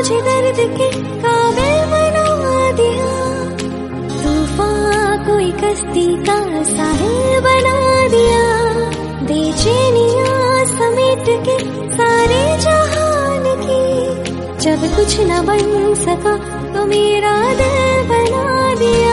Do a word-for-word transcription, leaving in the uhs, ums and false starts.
मुझे दर्द के काबिल बना दिया। तूफान कोई कश्ती का साहिल बना दिया। बेचैनियां समेट के सारे जहान की, जब कुछ न बन सका तो मेरा दिल बना दिया।